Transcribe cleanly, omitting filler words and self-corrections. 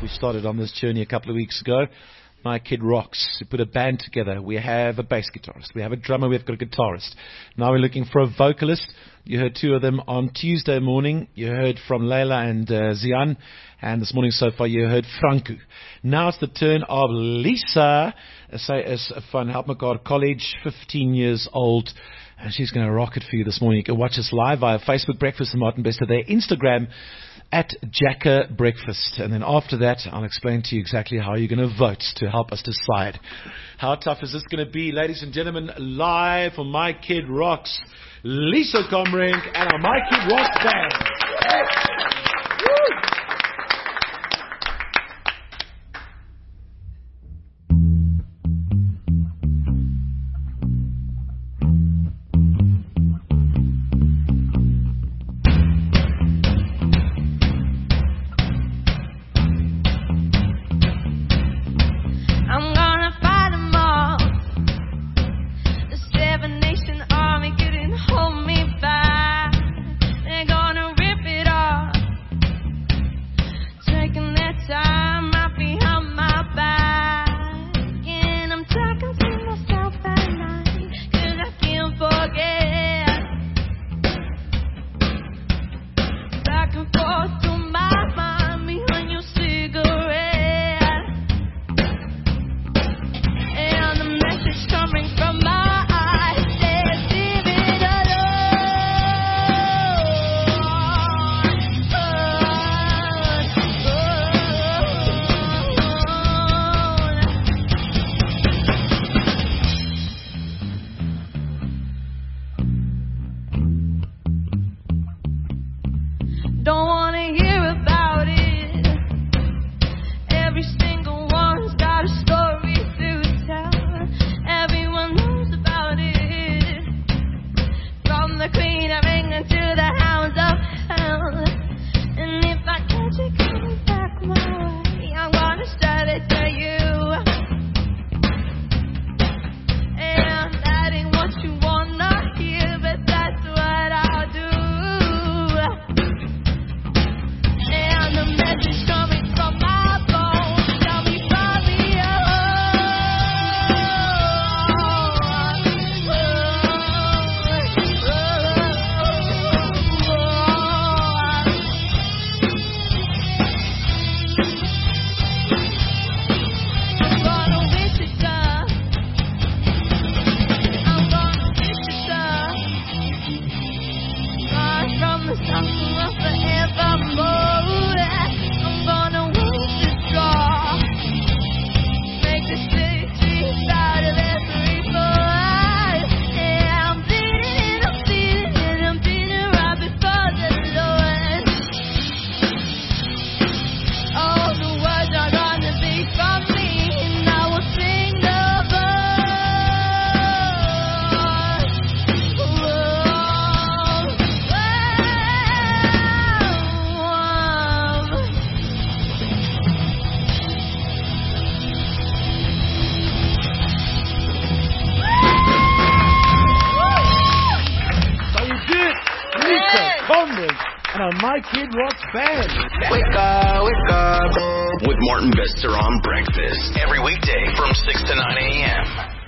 started on this journey a couple of weeks ago. My Kid Rocks. We put a band together. We have a bass guitarist. We have a drummer. We've got a guitarist. Now we're looking for a vocalist. You heard two of them on Tuesday morning. You heard from Leila and Zian. And this morning so far you heard Franco. Now it's the turn of Lisa. Is van Helpmekaar College, 15 years old. And she's going to rock it for you this morning. You can watch us live via Facebook Breakfast and Martin Bester. Their Instagram at Jacker Breakfast. And then after that, I'll explain to you exactly how you're going to vote to help us decide. How tough is this going to be? Ladies and gentlemen, live from My Kid Rocks, Lisa Combrink and our My Kid Rocks band. Don't wanna hear about it. Every single one's got a story to tell. Everyone knows about it. From the Queen of England to the hounds of hell. And if I catch it coming back my way, I'm gonna start it to you. And that ain't what you wanna hear, but that's what I'll do. And our My Kid Rocks band. Wake up with Martin Bester on Breakfast every weekday from 6 to 9 a.m.